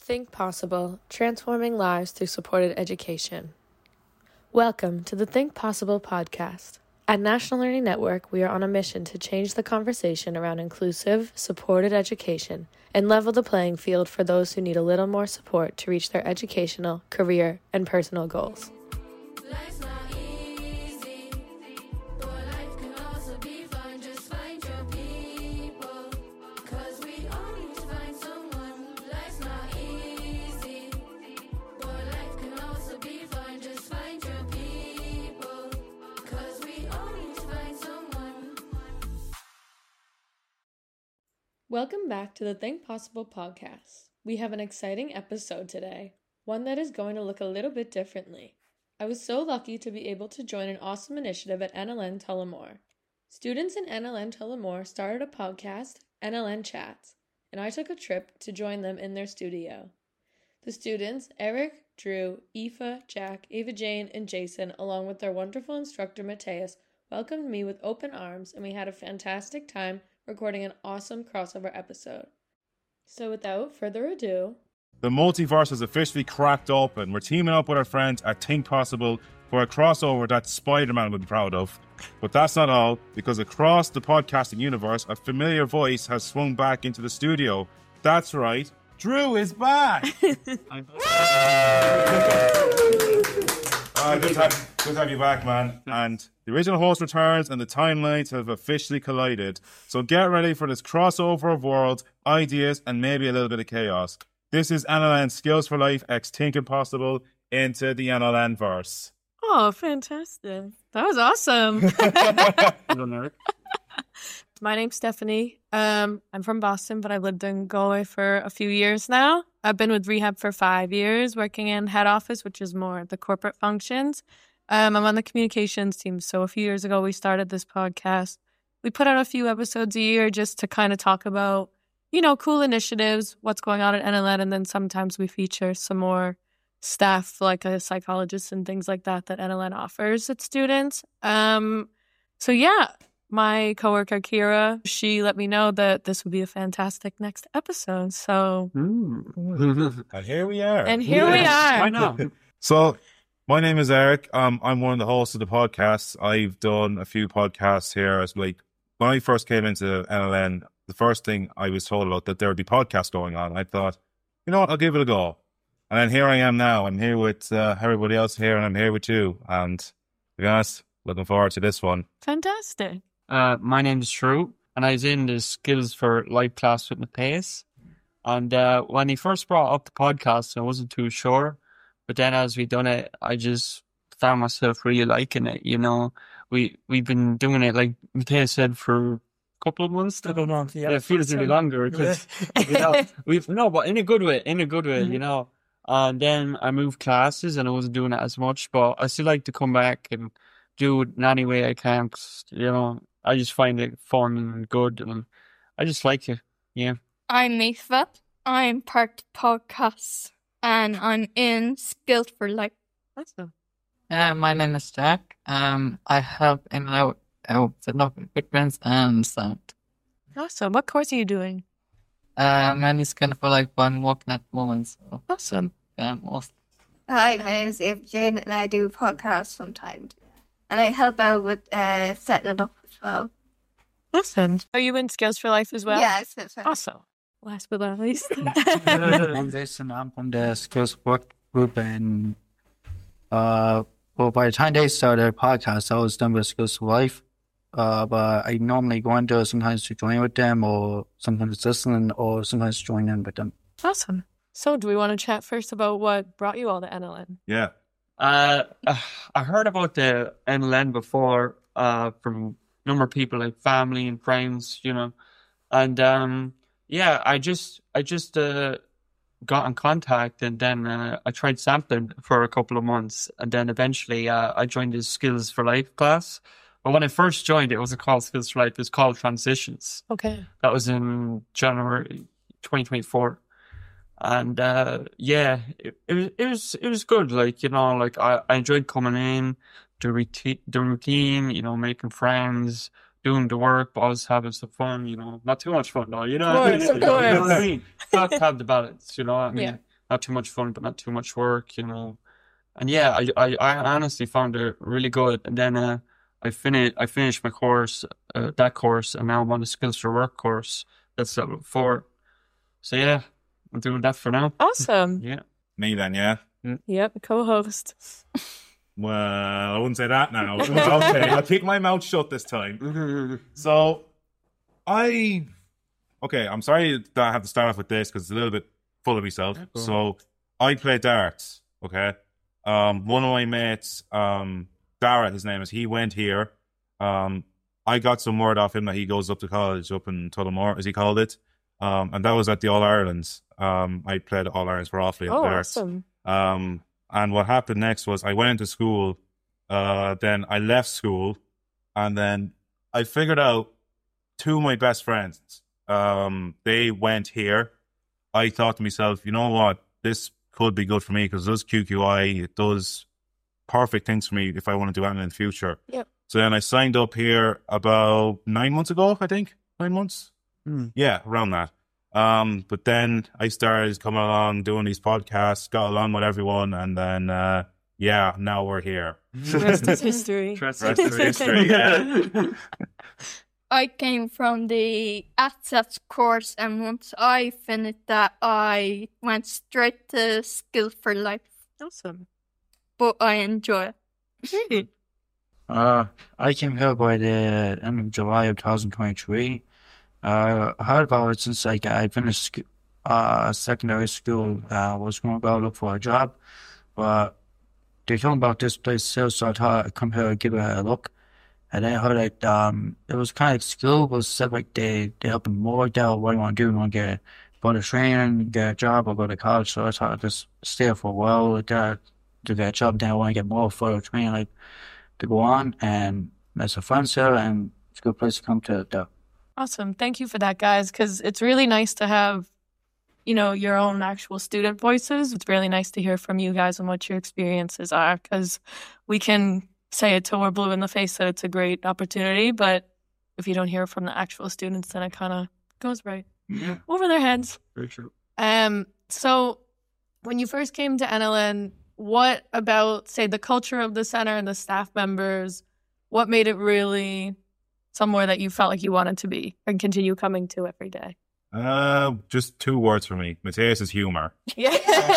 Think Possible, transforming lives through supported education. Welcome to the Think Possible podcast. At National Learning Network, we are on a mission to change the conversation around inclusive, supported education and level the playing field for those who need a little more support to reach their educational, career, and personal goals. Welcome back to the Think Possible podcast. We have an exciting episode today, one that is going to look a little bit differently. I was so lucky to be able to join an awesome initiative at NLN Tullamore. Students in NLN Tullamore started a podcast, NLN Chats, and I took a trip to join them in their studio. The students, Eric, Drew, Aoife, Jack, Ava Jane, and Jason, along with their wonderful instructor, Mateus, welcomed me with open arms, and we had a fantastic time recording an awesome crossover episode. So without further ado, the multiverse has officially cracked open. We're teaming up with our friends at Think Possible for a crossover that Spider-Man would be proud of. But that's not all, because across the podcasting universe, a familiar voice has swung back into the studio. That's right, Drew is back! Good to have you back, man. And the original host returns and the timelines have officially collided. So get ready for this crossover of worlds, ideas, and maybe a little bit of chaos. This is NLN Skills for Life x Think Impossible into the NLN verse. Oh, fantastic. That was awesome. My name's Stephanie. I'm from Boston, but I've lived in Galway for a few years now. I've been with Rehab for 5 years, working in head office, which is more the corporate functions. I'm on the communications team. So a few years ago, we started this podcast. We put out a few episodes a year just to kind of talk about, cool initiatives, what's going on at NLN. And then sometimes we feature some more staff, like a psychologist and things like that NLN offers its students. My coworker, Kira, she let me know that this would be a fantastic next episode. So, And here we are. Why not? So, my name is Eric. I'm one of the hosts of the podcast. I've done a few podcasts here. When I first came into NLN, the first thing I was told about that there would be podcasts going on. I thought, you know what, I'll give it a go. And then here I am now. I'm here with everybody else here, and I'm here with you. And to be honest, looking forward to this one. Fantastic. My name is Drew, and I was in the Skills for Life class with Mateus. And when he first brought up the podcast, I wasn't too sure. But then as we done it, I just found myself really liking it. We've been doing it, like Mateus said, for a couple of months. I don't know. Yeah, it feels really longer because but in a good way, mm-hmm. And then I moved classes, and I wasn't doing it as much. But I still like to come back and do it in any way I can. 'Cause, I just find it fun and good, and I just like it. Yeah. I'm Aoife. I'm part podcast, and I'm in Skills for Life. Awesome. My name is Jack. I help in out with local equipment and sound. Awesome. What course are you doing? Mine is kind of like one working at the moment. So awesome. Most. Hi, my name is Ava Jane, and I do podcasts sometimes. And I help out with setting it up as well. Awesome. Are you in Skills for Life as well? Yeah, Skills for Life. Awesome. Last but not least. I'm Jason. I'm from the Skills Work Group, and by the time they started their podcast, I was done with Skills for Life. But I normally go into sometimes to join with them, or sometimes listen, or sometimes join in with them. Awesome. So, do we want to chat first about what brought you all to NLN? Yeah. I heard about the NLN before from a number of people, like family and friends, and I just got in contact, and then I tried sampling for a couple of months, and then eventually I joined the Skills for Life class. But when I first joined, it wasn't called Skills for Life; it was called Transitions. Okay, that was in January 2024. And it was good. I enjoyed coming in, the routine, making friends, doing the work, but always having some fun. Not too much fun though. Of course. What I mean? Got to have the balance. You know what I mean? not too much fun, but not too much work, And yeah, I honestly found it really good. And then I finished my course, that course, and now I'm on the Skills for Work course. That's level 4. So yeah, I'm doing that for now. Awesome. Yeah. Me then, yeah. Yep, co-host. Well, I wouldn't say that now. Okay, I'll keep my mouth shut this time. So, I'm sorry that I have to start off with this because it's a little bit full of myself. Cool. So, I play darts, okay? One of my mates, Dara, his name is, he went here. I got some word off him that he goes up to college up in Tullamore, as he called it. And that was at the All-Irelands. I played All-Irelands for Offaly at darts. Awesome. And what happened next was I went into school, then I left school, and then I figured out 2 of my best friends. They went here. I thought to myself, you know what, this could be good for me because it does QQI, it does perfect things for me if I want to do anything in the future. Yep. So then I signed up here about 9 months ago, I think. 9 months? Yeah, around that. But then I started coming along, doing these podcasts, got along with everyone, and then, now we're here. Rest is history. Rest is history, yeah. I came from the ATSATS course, and once I finished that, I went straight to Skills for Life. Awesome. But I enjoy it. I came here by the end of July of 2023. I heard about it since I finished secondary school. Was going to go look for a job, but they told me about this place still, so I thought I'd come here and give it a look. And then I heard it was kind of like school, but said like they help them more work out what you want to do. You want to go to training, get a job, or go to college. So I thought I'd just stay there for a while like that to get a job. Then I want to get more further training, like to go on. And there's a friend there, and it's a good place to come to. Awesome. Thank you for that, guys, because it's really nice to have, your own actual student voices. It's really nice to hear from you guys and what your experiences are, because we can say it till we're blue in the face that it's a great opportunity, but if you don't hear from the actual students, then it kind of goes right over their heads. Very true. So when you first came to NLN, what about, say, the culture of the center and the staff members, what made it really somewhere that you felt like you wanted to be and continue coming to every day? Just 2 words for me. Matthias' humor. Yeah,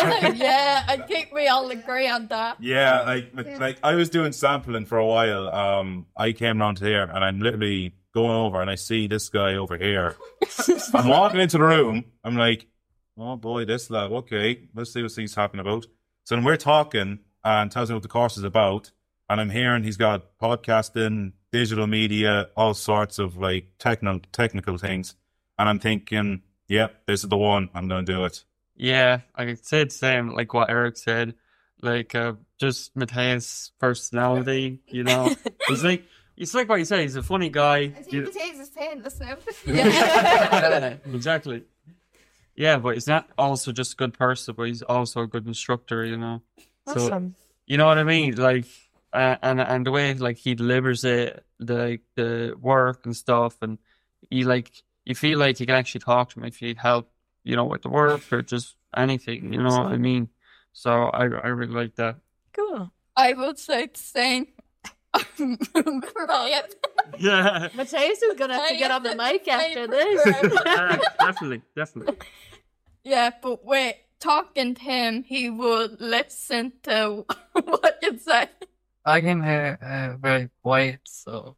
I think we all agree on that. Yeah, like I was doing sampling for a while. I came around here and I'm literally going over and I see this guy over here. I'm walking into the room. I'm like, oh boy, this lad. Okay, let's see what he's talking about. So then we're talking and tells me what the course is about. And I'm hearing he's got podcasting, digital media, all sorts of like technical things. And I'm thinking, yep, this is the one. I'm going to do it. Yeah, I could say the same, like what Eric said. Like, just Matthias' personality, It's like what you said, he's a funny guy. I think Matthias is paying this now. Yeah. Exactly. Yeah, but he's not also just a good person, but he's also a good instructor, Awesome. So, you know what I mean? Like, and the way, like, he delivers it, the work and stuff, and you feel like you can actually talk to him if you need help, with the work or just anything, you know what I mean? So I really like that. Cool. I would say the same. Brian. Yeah. Matthias is going to have to get on the mic after this. Definitely. Yeah, but wait, talking to him, he would listen to what you say. I came here very quiet, so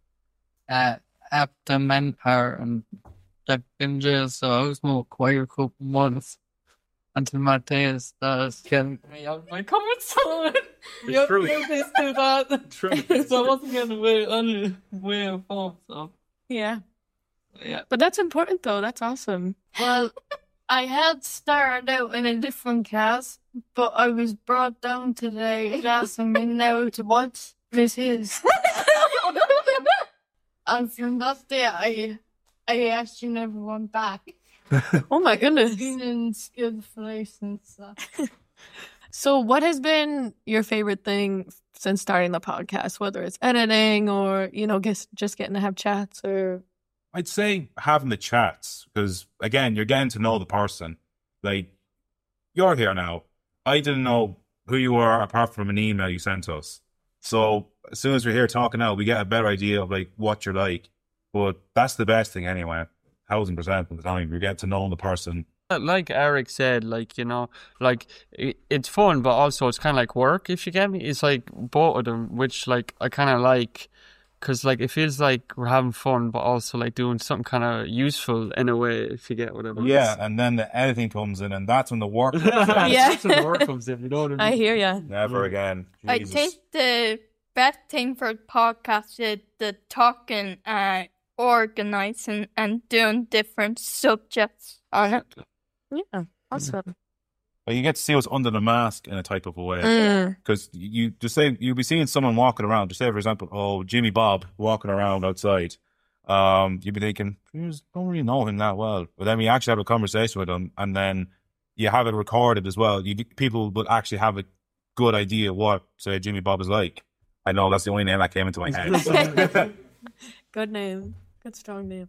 after Manpower and Jack Ginger, so I was more quiet a couple months until Matthias started getting me out of my comfort zone. It's true. This to that. True. So I wasn't getting way of home, so Yeah. yeah. But that's important, though. That's awesome. Well, I had started out in a different class, but I was brought down to the class I'm in now to watch Miss Hills. And from that day, I actually never went back. Oh, my goodness. Been in Skills for Life since that. So what has been your favorite thing since starting the podcast, whether it's editing or, just getting to have chats or... I'd say having the chats because, again, you're getting to know the person. Like, you're here now. I didn't know who you were apart from an email you sent us. So as soon as we're here talking now, we get a better idea of like what you're like. But that's the best thing anyway. 1,000% of the time, you get to know the person. Like Eric said, like, you know, like it's fun, but also it's kind of like work, if you get me. It's like both of them, which like I kind of like, because like it feels like we're having fun, but also like doing something kind of useful in a way, if you get what I mean. Yeah, and then the editing comes in, and that's when the work comes in. Yeah. That's when the work comes in, you know what I mean? I hear ya. Never again. I Jesus. think the best thing for podcasts is the talking and organizing and doing different subjects. Yeah, awesome. But you get to see what's under the mask in a type of a way. Mm. Because you just say you'll be seeing someone walking around. Just say, for example, Jimmy Bob walking around outside. You'd be thinking, "You don't really know him that well." But then we actually have a conversation with him, and then you have it recorded as well. People will actually have a good idea what, say, Jimmy Bob is like. I know that's the only name that came into my head. Good name. Good strong name.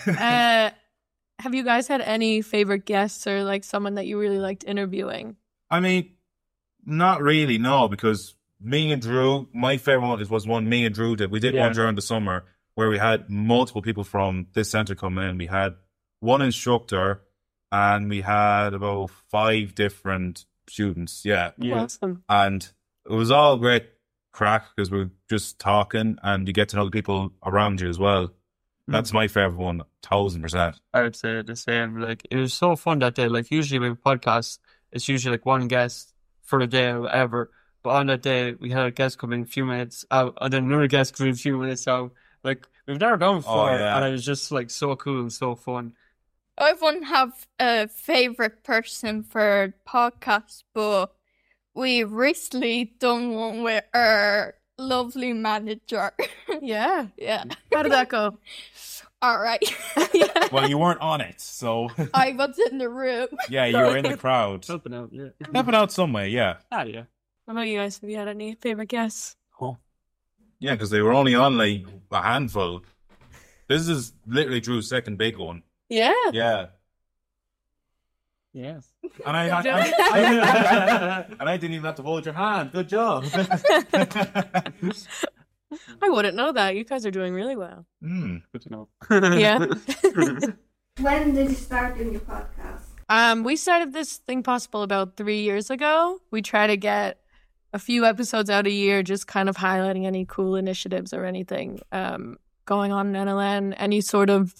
Have you guys had any favorite guests or like someone that you really liked interviewing? I mean, not really, no, because me and Drew, my favorite one was one me and Drew did. We did one during the summer where we had multiple people from this center come in. We had one instructor and we had about 5 different students. Yeah. Awesome. And it was all great crack because we were just talking and you get to know the people around you as well. That's my favorite one, 1,000%. I would say the same. Like, it was so fun that day. Like, usually with podcasts, it's usually like one guest for the day or whatever. But on that day, we had a guest come in a few minutes out, and then another guest come in a few minutes out. Like, we've never done before, and it was just like so cool and so fun. I wouldn't have a favorite person for podcasts, but we recently done one with our lovely manager. Yeah. Yeah. How did that go? All right. Yeah. Well, you weren't on it, so I was in the room. yeah, you were in the crowd. Helping out, yeah. Helping out some way, yeah. Ah, yeah. What about you guys? Have you had any favorite guests? Yeah, because they were only on like a handful. This is literally Drew's second big one. Yeah. Yeah. Yes. And I and I didn't even have to hold your hand. Good job. I wouldn't know that. You guys are doing really well. Good to know. Yeah. When did you start doing your podcast? We started this Thing Possible about 3 years ago. We try to get a few episodes out a year, just kind of highlighting any cool initiatives or anything going on in NLN, any sort of,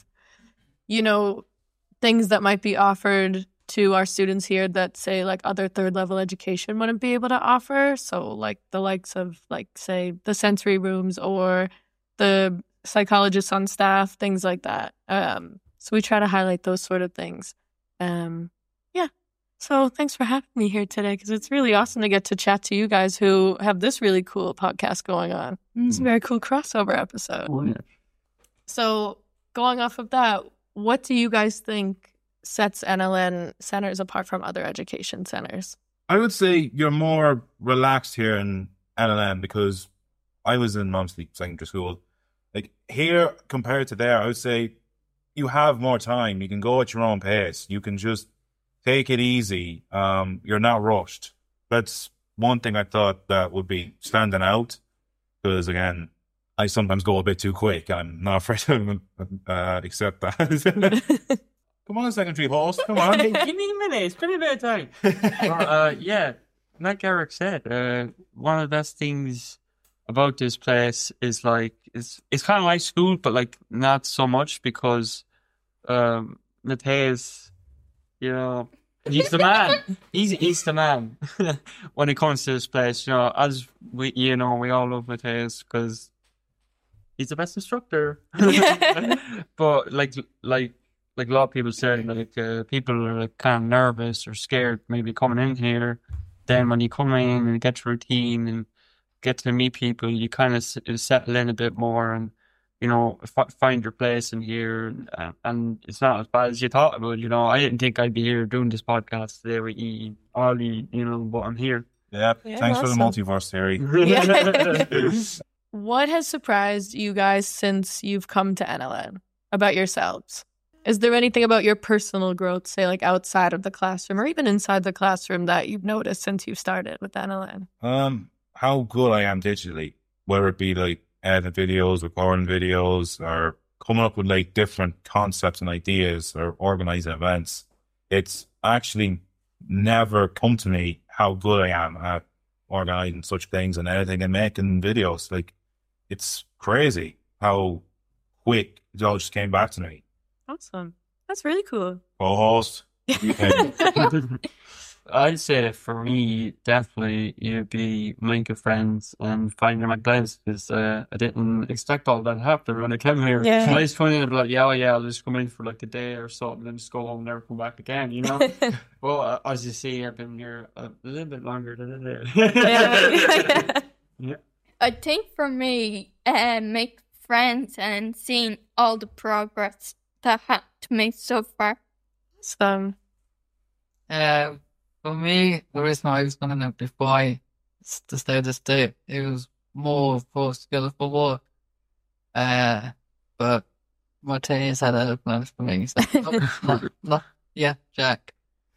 things that might be offered to our students here that, say, like other third level education wouldn't be able to offer. So like the likes of, like, say, the sensory rooms or the psychologists on staff, things like that. So we try to highlight those sort of things. Yeah. So thanks for having me here today, because it's really awesome to get to chat to you guys who have this really cool podcast going on. It's a very cool crossover episode. Oh, yeah. So going off of that, what do you guys think sets NLN centers apart from other education centers? I would say you're more relaxed here in NLN because I was in Momsley Secondary School. Like here compared to there, I would say you have more time. You can go at your own pace. You can just take it easy. You're not rushed. That's one thing I thought that would be standing out because, again, I sometimes go a bit too quick. I'm not afraid to accept that. Come on, secondary host. Come on. Give me a minute. It's pretty bit of time. But, yeah, like Eric said, one of the best things about this place is like it's kind of like school, but like not so much because Matthias, he's the man. He's the man when it comes to this place. As we we all love Matthias because he's the best instructor. But like a lot of people say, like people are like kind of nervous or scared maybe coming in here. Then when you come in and get your routine and get to meet people, you kind of settle in a bit more and find your place in here. And it's not as bad as you thought it would. I didn't think I'd be here doing this podcast today with Ian, Ollie, but I'm here. Yeah, thanks awesome. for the multiverse theory. What has surprised you guys since you've come to NLN about yourselves? Is there anything about your personal growth, say like outside of the classroom or even inside the classroom, that you've noticed since you've started with NLN? How good I am digitally, whether it be like editing videos, recording videos, or coming up with like different concepts and ideas or organizing events. It's actually never come to me how good I am at organizing such things and editing and making videos. Like, it's crazy how quick it all just came back to me. Awesome. That's really cool. Co-host. I'd say for me, definitely you'd be making friends and finding my place, because I didn't expect all that to happen when I came here. Yeah. I just come in and be like, yeah, I'll just come in for like a day or so and then just go home and never come back again, you know? Well, as you see, I've been here a little bit longer than I did. Yeah. I think for me, make friends and seeing all the progress that happened to me so far. Awesome. For me, the reason I was going to before to stay this day, it was more for skillful work. But Matthias had other plans for me. So, yeah, Jack.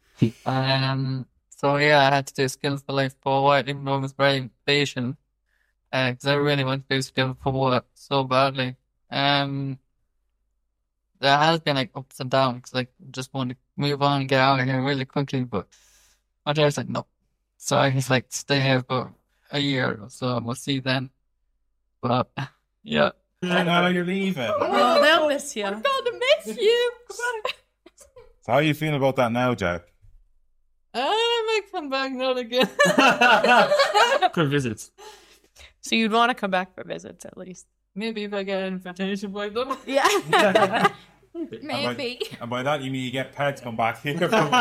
So yeah, I had to do skillful life for a while, even though I was very patient. Because I really want to do skillful work so badly. There has been like ups and downs, because like just want to move on and get out of here really quickly, but my dad's like, no. So I just like stay here for a year or so, and we'll see then. But yeah. Now you're leaving. Oh, they'll miss you. I'm gonna miss you. So how are you feeling about that now, Jack? I might come back not again. Good visits. So you'd want to come back for visits at least. Maybe if I get an invitation by them. Yeah. Maybe. And by that you mean you get paid to come back here.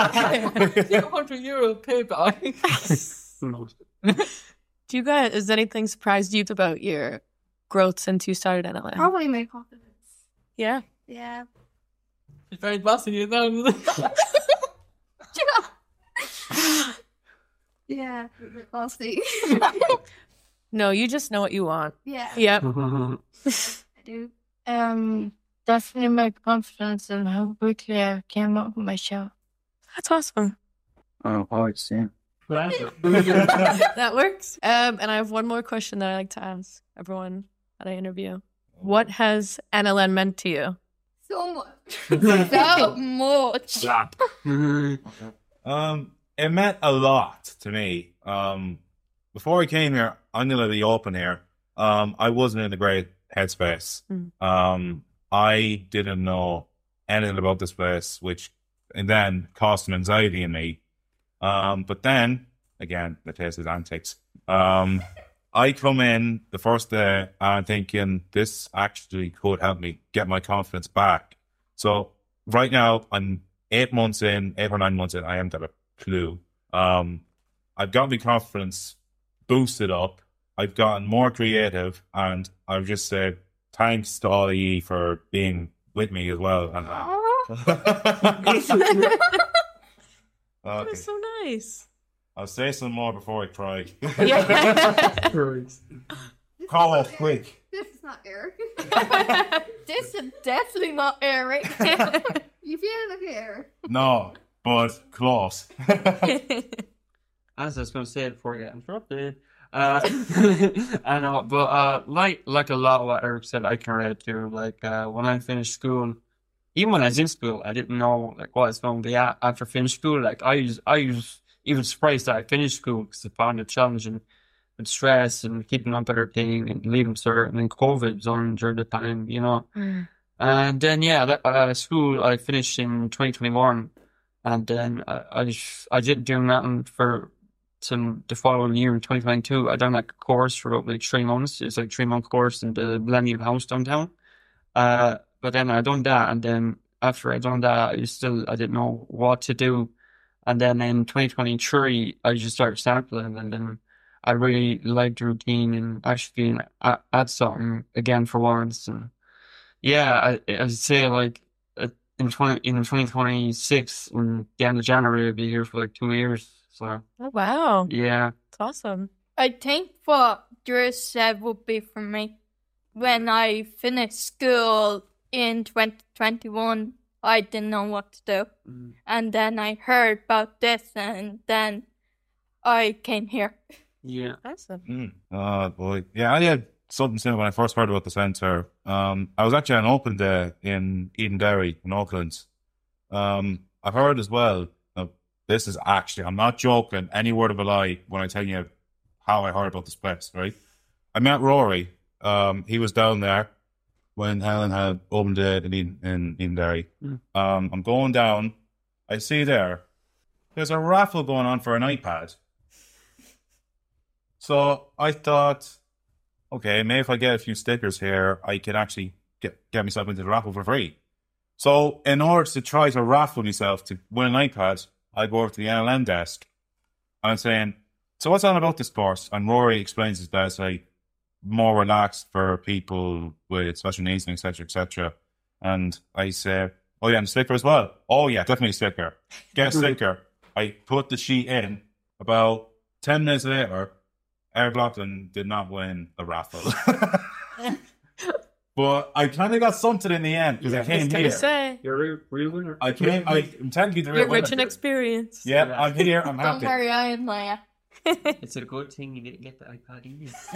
€100 payback. Do you guys, has anything surprised you about your growth since you started NLN? Probably my confidence. Yeah. Yeah. It's very bossy, you know. Yeah. I'll see. No, you just know what you want. Yeah. Yep. I do. Definitely my confidence in how quickly I came up with my show. That's awesome. Oh, it's yeah. That works. And I have one more question that I like to ask everyone that I interview. What has NLN meant to you? So much. So much. It meant a lot to me. Before I came here, I'm gonna be open here. I wasn't in a great headspace. I didn't know anything about this place, and then caused some anxiety in me. But then, again, the taste is antics. I come in the first day and thinking this actually could help me get my confidence back. So right now, I'm 8 or 9 months in. I haven't got a clue. I've got my confidence boosted up. I've gotten more creative, and I've just said thanks to all of you for being with me as well. And, That is so nice. I'll say some more before I cry. Yeah. Call off quick. This is not Eric. This is definitely not Eric. You feel like Eric. No, but close. As I was going to say it before I get interrupted. I know, but like a lot of what Eric said, I can relate to. Like when I finished school, even when I was in school, I didn't know like what I was going to be at after finished school. Like I was even surprised that I finished school, because I found it challenging with stress and keeping up everything and leaving cert, and then COVID was on during the time, you know. And then school I finished in 2021, and then I didn't do nothing for the following year in 2022. I done like a course for about like 3 months. It's like 3-month course in the Millennium House downtown. But then I done that, and then after I done that, I didn't know what to do. And then in 2023, I just started sampling, and then I really liked the routine and actually being at something again for once. And yeah, I'd say like in 2026, in the end of January, I'll be here for like 2 years. So Oh, wow. yeah. That's awesome. I think what Drew said would be for me. When I finished school in 2021, I didn't know what to do. And then I heard about this, and then I came here. Yeah. Awesome. Oh boy, yeah, I had something similar when I first heard about the centre. I was actually on open day in Edenderry in Auckland. I've heard as well. This is actually, I'm not joking, any word of a lie when I tell you how I heard about this place. Right, I met Rory. He was down there when Helen had open day in Edenderry. I'm going down. I see there's a raffle going on for an iPad. So I thought, okay, maybe if I get a few stickers here, I can actually get myself into the raffle for free. So in order to try to raffle myself to win an iPad, I go over to the NLN desk. And I'm saying, so what's on about this course? And Rory explains it that it's like more relaxed for people with special needs and et cetera, et cetera. And I say, oh yeah, and a sticker as well. Oh yeah, definitely a sticker. Get a sticker. I put the sheet in. About 10 minutes later, Eric Loughlin did not win the raffle. But I kind of got something in the end because I came here. Say, You're a real winner. I'm telling you the real you're rich in winner. experience. Yeah, I'm here. I'm Don't happy. worry, I am there. It's a good thing you didn't get the iPad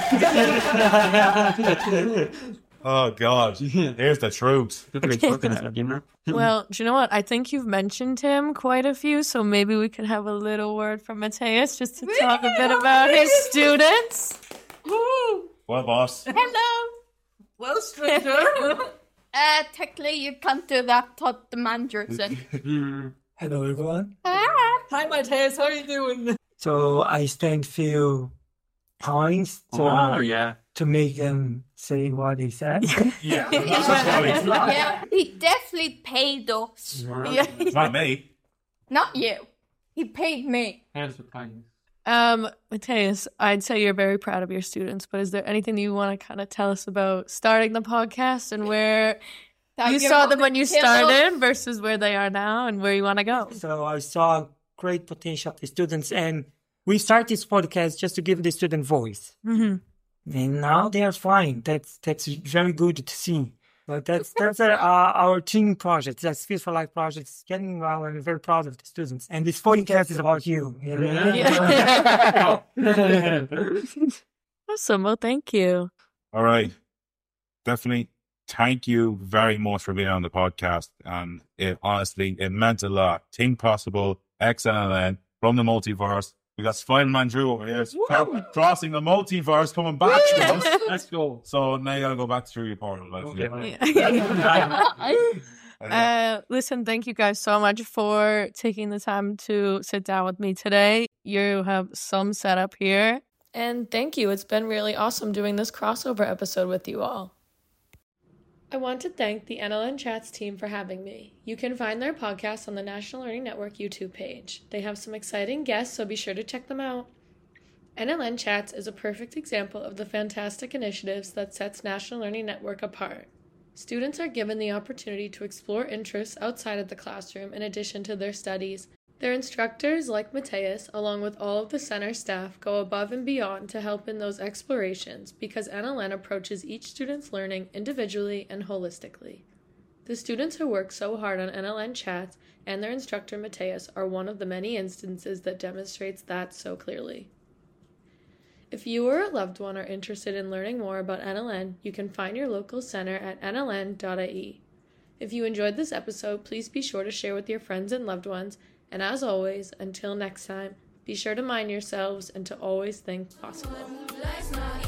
either. Oh God, here's the truth. Well, do you know what? I think you've mentioned him quite a few, so maybe we could have a little word from Mateus just to talk a bit about his students. Well, boss. Hello. Well, stranger. Technically, you can't do that. Thought the manager said. Hello everyone. Hi, Mateus. How are you doing? So I spent few points to make them say what they said. Yeah. Yeah, he definitely paid us. It's not me. Not you. He paid me. Hands for kindness. Mateus, I'd say you're very proud of your students, but is there anything that you want to kind of tell us about starting the podcast and where you saw them when you started versus where they are now and where you want to go? So I saw great potential of the students, and we started this podcast just to give the student voice. Mm-hmm. And now they are flying. That's very good to see. But that's our team project. That's Skills for Life project. It's getting well, and we're very proud of the students. And this podcast is about you. Yeah. Awesome. Well, thank you. All right. Definitely. Thank you very much for being on the podcast. And it meant a lot. Think Possible, XNLN, from the multiverse. We got Spider-Man Drew over here crossing the multiverse, coming back to us. Let's go. So now you gotta go back through your portal. Listen, thank you guys so much for taking the time to sit down with me today. You have some setup here. And thank you. It's been really awesome doing this crossover episode with you all. I want to thank the NLN Chats team for having me. You can find their podcast on the National Learning Network YouTube page. They have some exciting guests, so be sure to check them out. NLN Chats is a perfect example of the fantastic initiatives that sets National Learning Network apart. Students are given the opportunity to explore interests outside of the classroom in addition to their studies. Their instructors, like Mateus, along with all of the center staff, go above and beyond to help in those explorations because NLN approaches each student's learning individually and holistically. The students who work so hard on NLN Chats and their instructor Mateus are one of the many instances that demonstrates that so clearly. If you or a loved one are interested in learning more about NLN, you can find your local center at nln.ie. If you enjoyed this episode, please be sure to share with your friends and loved ones. And as always, until next time, be sure to mind yourselves and to always think possible.